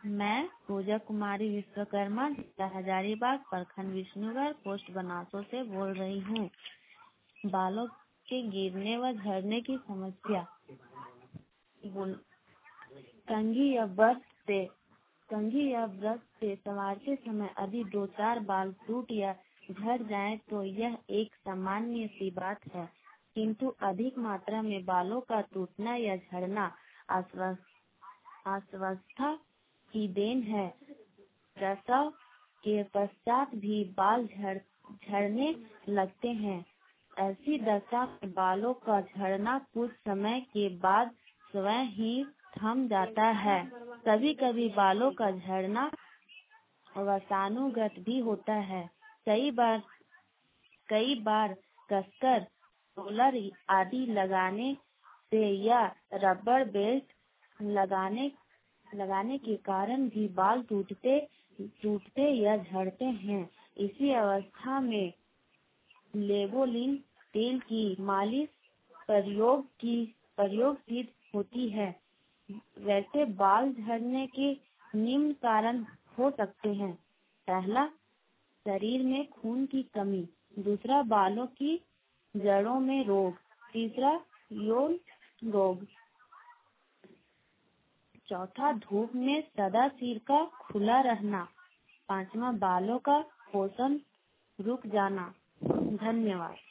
मैं पूजा कुमारी विश्वकर्मा, जिला हजारीबाग, प्रखंड विष्णुगढ़, पोस्ट बनासो से बोल रही हूँ। बालों के गिरने व झड़ने की समस्या। कंघी या ब्रश से संवारते समय यदि 2-4 बाल टूट या झड़ जाएं तो यह एक सामान्य सी बात है, किंतु अधिक मात्रा में बालों का टूटना या झड़ना अस्वस्थता की देन है। प्रसव के पश्चात भी बाल झड़ने लगते हैं। ऐसी दशा में बालों का झड़ना कुछ समय के बाद स्वयं ही थम जाता है। कभी कभी बालों का झड़ना वसानुगत भी होता है। कई बार कसकर रोलर आदि लगाने से या रबर बेल्ट लगाने के कारण भी बाल टूटते या झड़ते हैं। इसी अवस्था में लेबोलिन तेल की मालिश प्रयोग सिद्ध होती है। वैसे बाल झड़ने के निम्न कारण हो सकते हैं। पहला, शरीर में खून की कमी। दूसरा, बालों की जड़ों में रोग। तीसरा, यौन रोग। चौथा, धूप में सदा सिर का खुला रहना। पांचवा, बालों का पोषण रुक जाना। धन्यवाद।